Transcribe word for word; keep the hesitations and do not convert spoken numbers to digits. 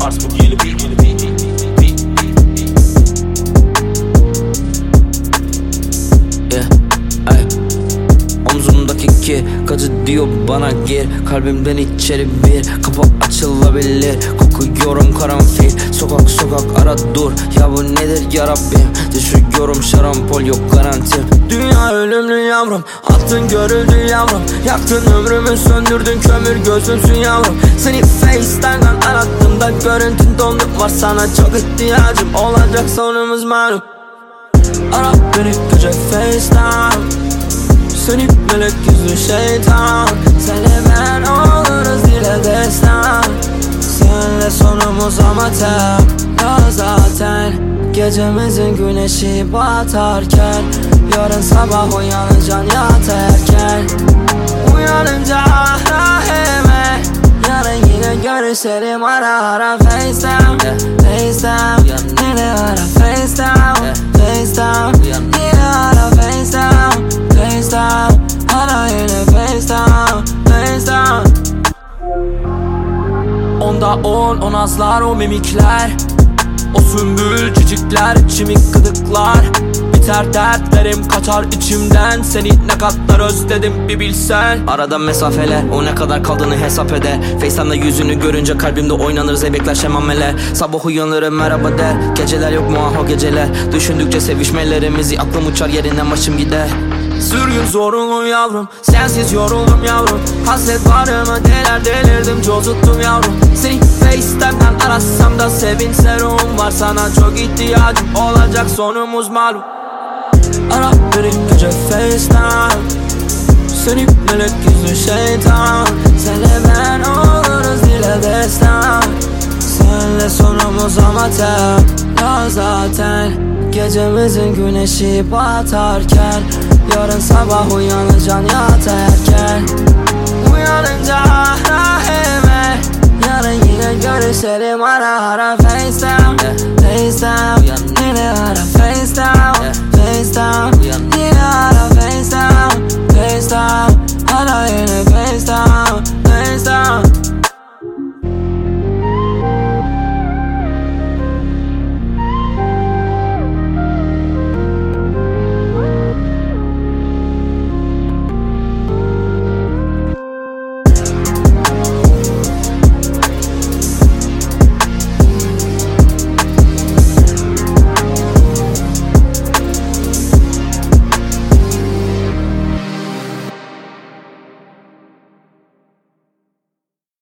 Ars bu yeni bir yeni bir Yeah, ay. Omzumdaki ki gacı diyor bana gir. Kalbimden içeri bir kapı açılabilir. Kokuyorum karanfil, sokak sokak ara dur. Ya bu nedir ya Rabbim? Düşüyorum şarampol yok garantim. Dünya ölümlü yavrum, attın görüldü yavrum. Yaktın ömrümü söndürdün kömür gözümsün yavrum. Seni Face'ten arattığımda görüntün dondu. Var sana çok ihtiyacım, olacak sonumuz malum. Ara beni gece Face'ten. Seni melek yüzlü şeytan. Senle ben oluruz dile destan. Senle sonumuz amatem. Ya zaten gecemizin güneşi batarken, yarın sabah uyanacaksın yatarken. Uyanınca rahime, yarın yine görüşelim ara ara FaceTime, FaceTime. Yine ara FaceTime, FaceTime. Yine ara FaceTime, FaceTime. Ara yine FaceTime, FaceTime. Onda on, on azlar o mimikler. O sümbül çiçekler, çimik gıdıklar. Biter dertlerim kaçar içimden. Seni ne kadar özledim bir bilsen. Arada mesafeler, o ne kadar kaldığını hesap eder. Face'time'da yüzünü görünce kalbimde oynanır zeybekler şemameler. Sabah uyanırım merhaba der. Geceler yok mu ah o geceler. Düşündükçe sevişmelerimizi aklım uçar yerinden başım gider. Sürgün zorunlu yavrum, sensiz yoruldum yavrum. Hasret varımı deler delirdim cozuttum yavrum. Seni FaceTime'dan arasam da sevin serum. Var sana çok ihtiyacım, olacak sonumuz malum. Ara beni gece FaceTime. Seni melek yüzlü şeytan. Senle ben oluruz dile destan. Senle sonumuz amatem. Ya zaten gecemizin güneşi batarken, yarın sabah uyanacaksın yatarken. Uyanınca rahime, yarın yine görüşelim ara ara FaceTime, FaceTime. Yine ara